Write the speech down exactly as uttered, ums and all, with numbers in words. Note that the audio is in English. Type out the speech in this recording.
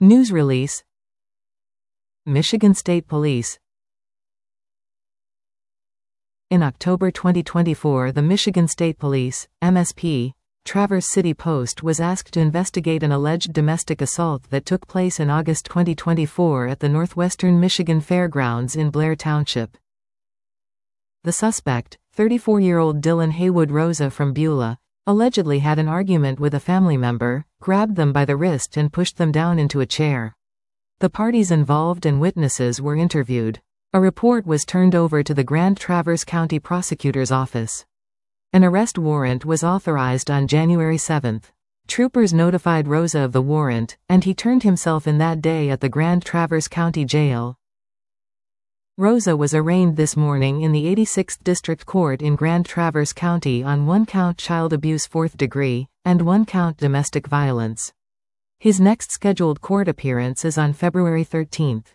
News release. Michigan State Police. In October twenty twenty-four, the Michigan State Police, M S P, Traverse City Post was asked to investigate an alleged domestic assault that took place in August twenty twenty-four at the Northwestern Michigan Fairgrounds in Blair Township. The suspect, thirty-four-year-old Dylan Haywood Rosa from Beulah, allegedly had an argument with a family member, grabbed them by the wrist and pushed them down into a chair. The parties involved and witnesses were interviewed. A report was turned over to the Grand Traverse County Prosecutor's Office. An arrest warrant was authorized on January seventh. Troopers notified Rosa of the warrant, and he turned himself in that day at the Grand Traverse County Jail. Rosa was arraigned this morning in the eighty-sixth District Court in Grand Traverse County on one count child abuse fourth degree, and one count domestic violence. His next scheduled court appearance is on February thirteenth.